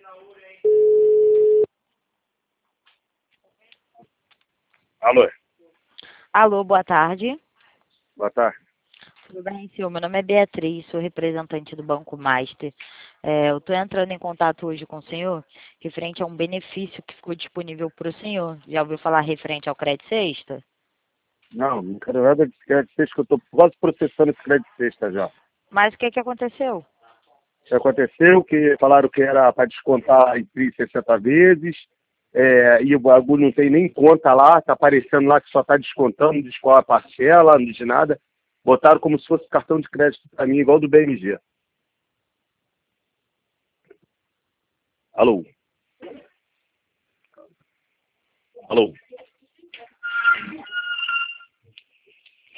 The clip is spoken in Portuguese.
Alô, Alô, boa tarde. boa tarde. Tudo bem, senhor? Meu nome é Beatriz, sou representante do Banco Master. Eu estou entrando em contato hoje com o senhor referente a um benefício que ficou disponível para o senhor. Já ouviu falar referente ao crédito sexta? Não quero nada de crédito sexta, que eu estou quase processando esse crédito sexta já. Mas o que aconteceu? O que aconteceu que falaram que era para descontar em 60 vezes, e o bagulho não tem nem conta lá, tá aparecendo lá que só está descontando, não diz qual a parcela, não diz nada. Botaram como se fosse cartão de crédito para mim, igual do BMG. Alô? Alô?